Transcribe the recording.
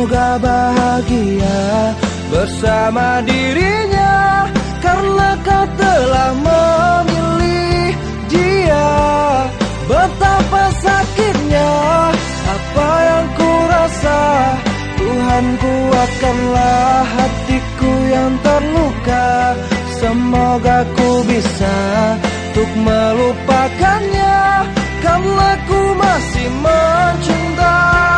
Semoga bahagia bersama dirinya, karena kau telah memilih dia. Betapa sakitnya apa yang ku rasa, Tuhan, kuatkanlah hatiku yang terluka. Semoga ku bisa untuk melupakannya, karena ku masih mencintai.